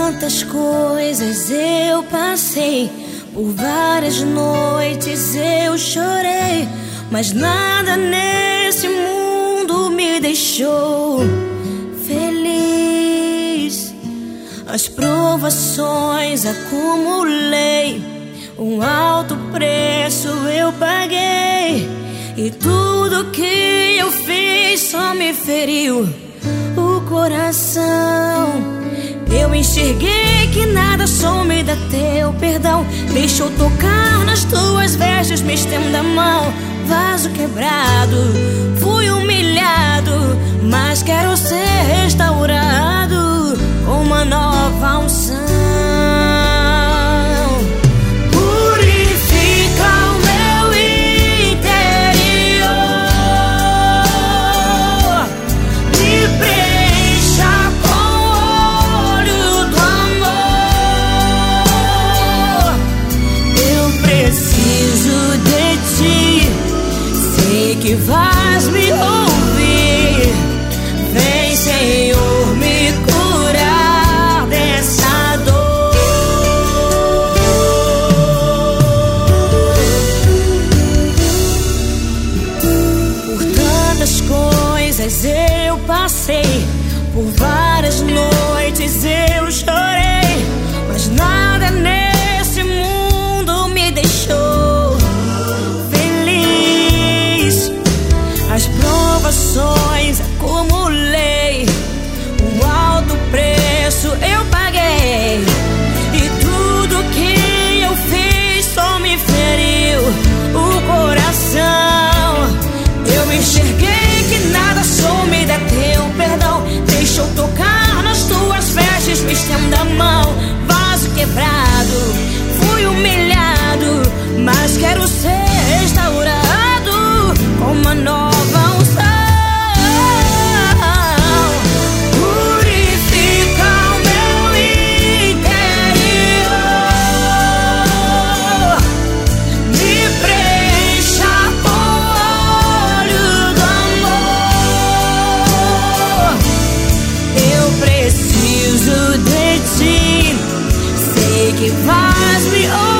tantas coisas eu passei, por várias noites eu chorei, mas nada nesse mundo me deixou feliz. As provações acumulei, um alto preço eu paguei, e tudo que eu fiz só me feriu o coração. Eu enxerguei que nada some da teu perdão. Deixa eu tocar nas tuas vestes, me estenda a mão. Vaso quebrado, fui humilhado, mas quero ser restaurado com uma nova unção. Que vais me ouvir, vem, Senhor, me curar dessa dor. Por tantas coisas eu passei, por várias noites eu chorei, mas nada nesse mundo me deixou feliz. As provações acumulei, um alto preço eu paguei, e tudo que eu fiz só me feriu o coração. Eu enxerguei que nada some da teu perdão. Deixa eu tocar nas tuas vestes, me estenda a mão. Vaso quebrado, fui humilhado, mas quero ser restaurado com uma nova unção. Purifica o meu interior, me preencha com o óleo do amor. Eu preciso de ti, sei que vais me ouvir.